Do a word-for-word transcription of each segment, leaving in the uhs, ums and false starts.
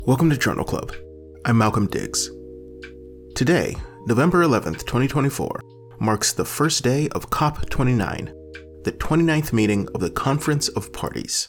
Welcome to Journal Club. I'm Malcolm Diggs. Today, November eleventh, twenty twenty-four, marks the first day of COP twenty-nine, the twenty-ninth meeting of the Conference of Parties.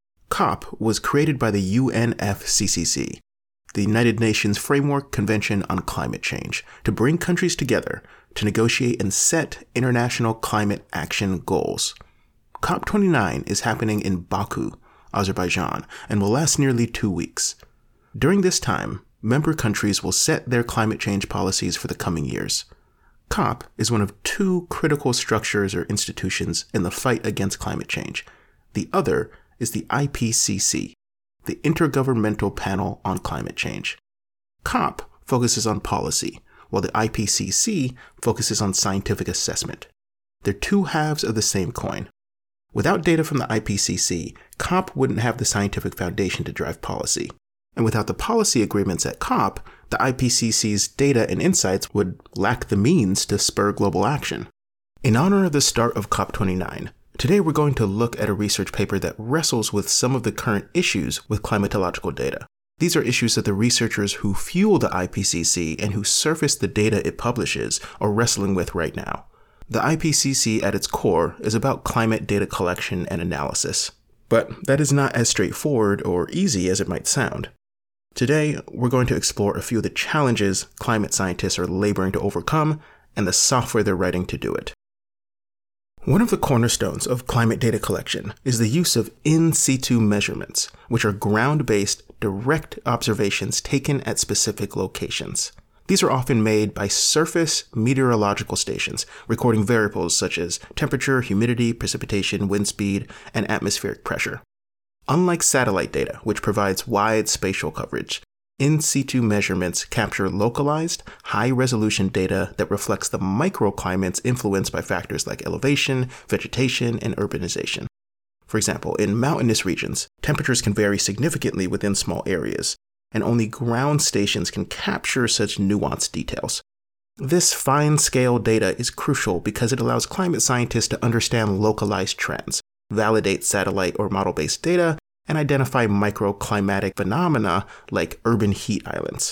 COP was created by the U N F C C C, the United Nations Framework Convention on Climate Change, to bring countries together to negotiate and set international climate action goals. COP twenty-nine is happening in Baku, Azerbaijan, and will last nearly two weeks. During this time, member countries will set their climate change policies for the coming years. COP is one of two critical structures or institutions in the fight against climate change. The other is the I P C C, the Intergovernmental Panel on Climate Change. COP focuses on policy, while the I P C C focuses on scientific assessment. They're two halves of the same coin. Without data from the I P C C, COP wouldn't have the scientific foundation to drive policy. And without the policy agreements at COP, the I P C C's data and insights would lack the means to spur global action. In honor of the start of COP twenty-nine, today we're going to look at a research paper that wrestles with some of the current issues with climatological data. These are issues that the researchers who fuel the I P C C and who surface the data it publishes are wrestling with right now. The I P C C at its core is about climate data collection and analysis, but that is not as straightforward or easy as it might sound. Today, we're going to explore a few of the challenges climate scientists are laboring to overcome and the software they're writing to do it. One of the cornerstones of climate data collection is the use of in situ measurements, which are ground-based, direct observations taken at specific locations. These are often made by surface meteorological stations, recording variables such as temperature, humidity, precipitation, wind speed, and atmospheric pressure. Unlike satellite data, which provides wide spatial coverage, in situ measurements capture localized, high-resolution data that reflects the microclimates influenced by factors like elevation, vegetation, and urbanization. For example, in mountainous regions, temperatures can vary significantly within small areas, and only ground stations can capture such nuanced details. This fine-scale data is crucial because it allows climate scientists to understand localized trends, validate satellite or model-based data, and identify microclimatic phenomena like urban heat islands.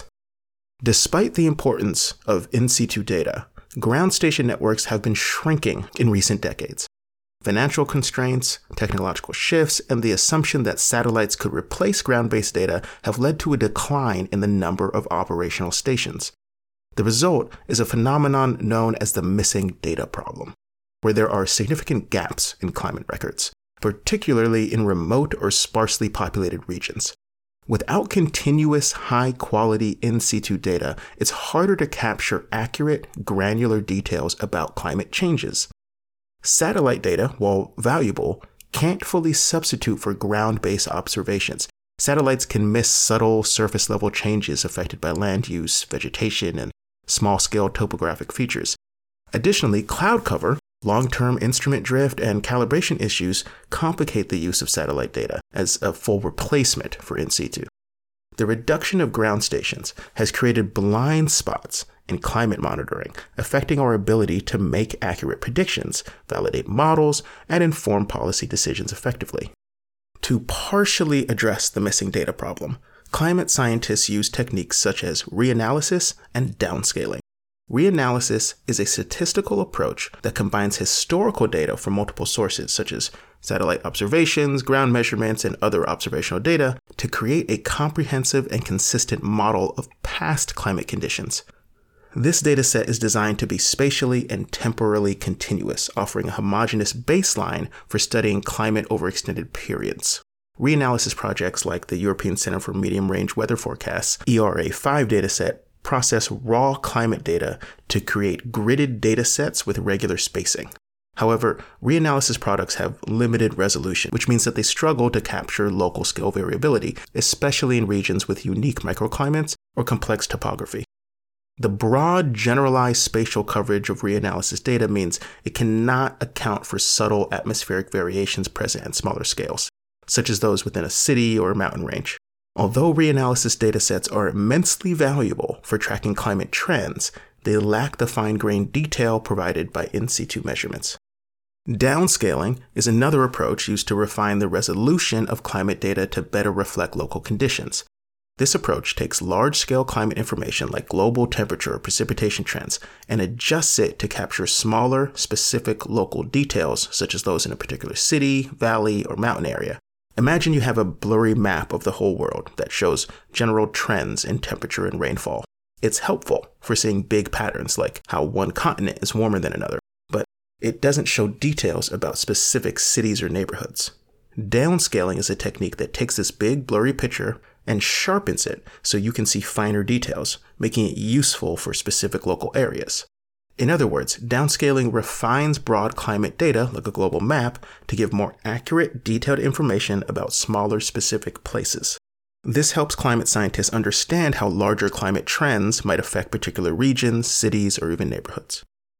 Despite the importance of in situ data, ground station networks have been shrinking in recent decades. Financial constraints, technological shifts, and the assumption that satellites could replace ground-based data have led to a decline in the number of operational stations. The result is a phenomenon known as the missing data problem, where there are significant gaps in climate records, particularly in remote or sparsely populated regions. Without continuous, high-quality in situ data, it's harder to capture accurate, granular details about climate changes. Satellite data, while valuable, can't fully substitute for ground-based observations. Satellites can miss subtle surface-level changes affected by land use, vegetation, and small-scale topographic features. Additionally, cloud cover, long-term instrument drift, and calibration issues complicate the use of satellite data as a full replacement for in situ. The reduction of ground stations has created blind spots in climate monitoring, affecting our ability to make accurate predictions, validate models, and inform policy decisions effectively. To partially address the missing data problem, climate scientists use techniques such as reanalysis and downscaling. Reanalysis is a statistical approach that combines historical data from multiple sources, such as satellite observations, ground measurements, and other observational data, to create a comprehensive and consistent model of past climate conditions. This dataset is designed to be spatially and temporally continuous, offering a homogeneous baseline for studying climate over extended periods. Reanalysis projects like the European Center for Medium-Range Weather Forecasts E R A five dataset process raw climate data to create gridded datasets with regular spacing. However, reanalysis products have limited resolution, which means that they struggle to capture local scale variability, especially in regions with unique microclimates or complex topography. The broad, generalized spatial coverage of reanalysis data means it cannot account for subtle atmospheric variations present at smaller scales, such as those within a city or a mountain range. Although reanalysis datasets are immensely valuable for tracking climate trends, they lack the fine-grained detail provided by in situ measurements. Downscaling is another approach used to refine the resolution of climate data to better reflect local conditions. This approach takes large-scale climate information like global temperature or precipitation trends and adjusts it to capture smaller, specific local details, such as those in a particular city, valley, or mountain area. Imagine you have a blurry map of the whole world that shows general trends in temperature and rainfall. It's helpful for seeing big patterns like how one continent is warmer than another, but it doesn't show details about specific cities or neighborhoods. Downscaling is a technique that takes this big, blurry picture and sharpens it so you can see finer details, making it useful for specific local areas. In other words, downscaling refines broad climate data, like a global map, to give more accurate, detailed information about smaller, specific places. This helps climate scientists understand how larger climate trends might affect particular regions, cities, or even neighborhoods.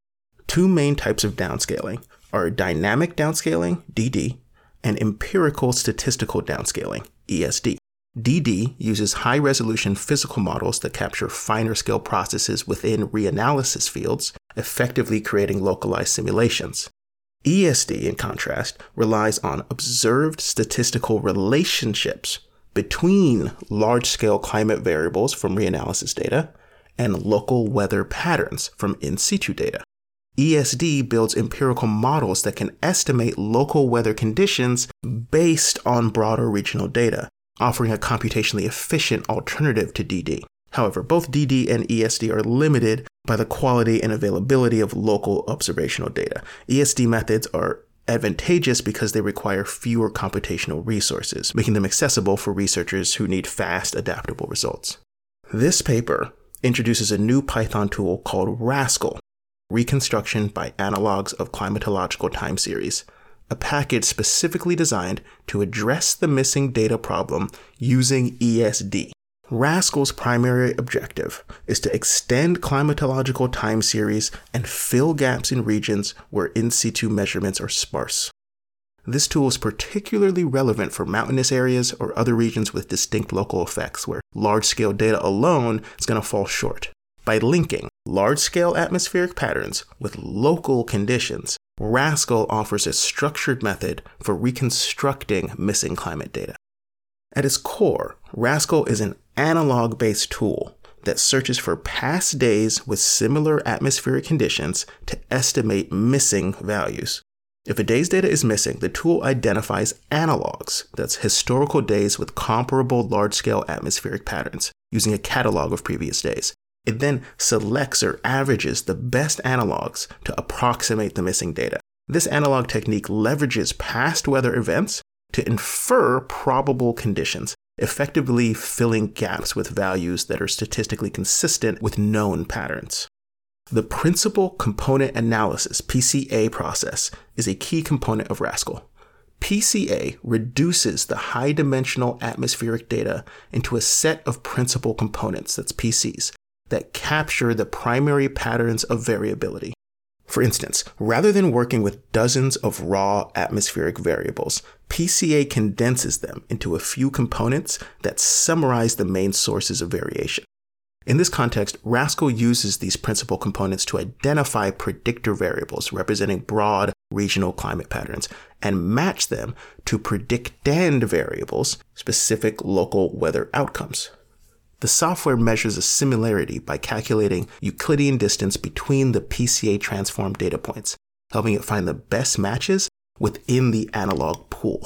Two main types of downscaling are dynamic downscaling, D D, and empirical statistical downscaling, E S D. D D uses high-resolution physical models that capture finer-scale processes within reanalysis fields, effectively creating localized simulations. E S D, in contrast, relies on observed statistical relationships between large-scale climate variables from reanalysis data and local weather patterns from in situ data. E S D builds empirical models that can estimate local weather conditions based on broader regional data, offering a computationally efficient alternative to D D. However, both D D and E S D are limited by the quality and availability of local observational data. E S D methods are advantageous because they require fewer computational resources, making them accessible for researchers who need fast, adaptable results. This paper introduces a new Python tool called Rascal, Reconstruction by Analogs of Climatological Time Series, a package specifically designed to address the missing data problem using E S D. Rascal's primary objective is to extend climatological time series and fill gaps in regions where in situ measurements are sparse. This tool is particularly relevant for mountainous areas or other regions with distinct local effects where large-scale data alone is going to fall short. By linking large-scale atmospheric patterns with local conditions, Rascal offers a structured method for reconstructing missing climate data. At its core, Rascal is an analog-based tool that searches for past days with similar atmospheric conditions to estimate missing values. If a day's data is missing, the tool identifies analogs, that's historical days with comparable large-scale atmospheric patterns, using a catalog of previous days. It then selects or averages the best analogs to approximate the missing data. This analog technique leverages past weather events to infer probable conditions, effectively filling gaps with values that are statistically consistent with known patterns. The Principal Component Analysis, P C A process, is a key component of Rascal. P C A reduces the high-dimensional atmospheric data into a set of principal components, that's P Cs, that capture the primary patterns of variability. For instance, rather than working with dozens of raw atmospheric variables, P C A condenses them into a few components that summarize the main sources of variation. In this context, Rascal uses these principal components to identify predictor variables representing broad regional climate patterns and match them to predictand variables, specific local weather outcomes. The software measures a similarity by calculating Euclidean distance between the P C A transformed data points, helping it find the best matches within the analog pool.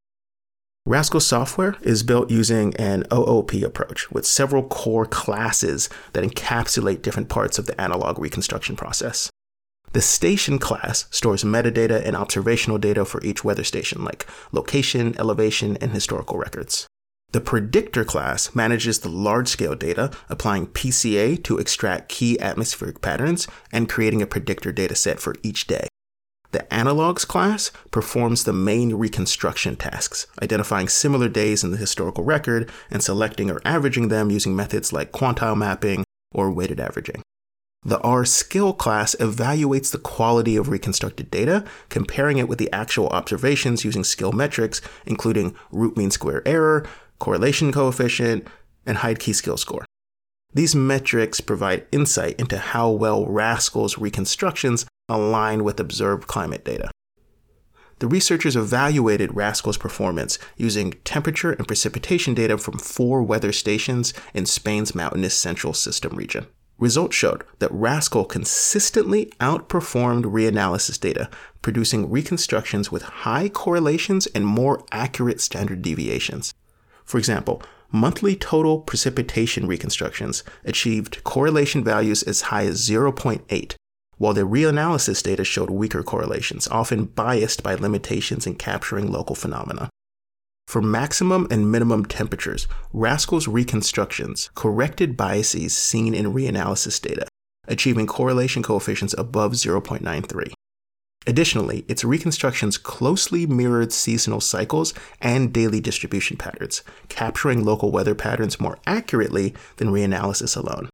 Rascal software is built using an O O P approach with several core classes that encapsulate different parts of the analog reconstruction process. The station class stores metadata and observational data for each weather station, like location, elevation, and historical records. The predictor class manages the large-scale data, applying P C A to extract key atmospheric patterns and creating a predictor dataset for each day. The analogs class performs the main reconstruction tasks, identifying similar days in the historical record and selecting or averaging them using methods like quantile mapping or weighted averaging. The R-skill class evaluates the quality of reconstructed data, comparing it with the actual observations using skill metrics, including root mean square error, correlation coefficient, and Hyde key skill score. These metrics provide insight into how well Rascal's reconstructions align with observed climate data. The researchers evaluated Rascal's performance using temperature and precipitation data from four weather stations in Spain's mountainous central system region. Results showed that Rascal consistently outperformed reanalysis data, producing reconstructions with high correlations and more accurate standard deviations. For example, monthly total precipitation reconstructions achieved correlation values as high as zero point eight, while the reanalysis data showed weaker correlations, often biased by limitations in capturing local phenomena. For maximum and minimum temperatures, Rascal's reconstructions corrected biases seen in reanalysis data, achieving correlation coefficients above zero point nine three. Additionally, its reconstructions closely mirrored seasonal cycles and daily distribution patterns, capturing local weather patterns more accurately than reanalysis alone.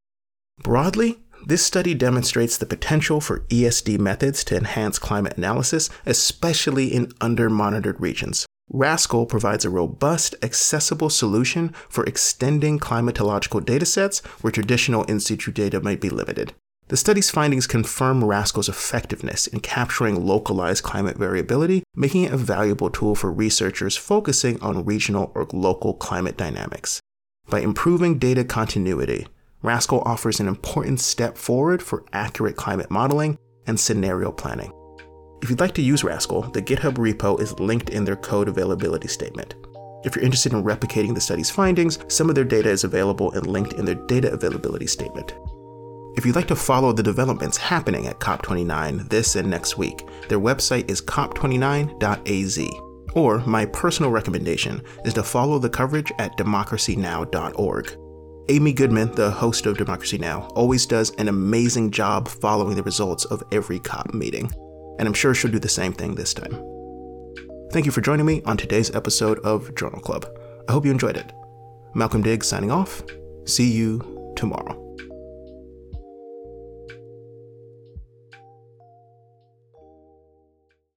Broadly, this study demonstrates the potential for E S D methods to enhance climate analysis, especially in under-monitored regions. Rascal provides a robust, accessible solution for extending climatological datasets where traditional in situ data might be limited. The study's findings confirm Rascal's effectiveness in capturing localized climate variability, making it a valuable tool for researchers focusing on regional or local climate dynamics. By improving data continuity, Rascal offers an important step forward for accurate climate modeling and scenario planning. If you'd like to use Rascal, the GitHub repo is linked in their code availability statement. If you're interested in replicating the study's findings, some of their data is available and linked in their data availability statement. If you'd like to follow the developments happening at COP twenty-nine this and next week, their website is cop twenty-nine dot a z. Or my personal recommendation is to follow the coverage at democracy now dot org. Amy Goodman, the host of Democracy Now!, always does an amazing job following the results of every COP meeting, and I'm sure she'll do the same thing this time. Thank you for joining me on today's episode of Journal Club. I hope you enjoyed it. Malcolm Diggs signing off. See you tomorrow.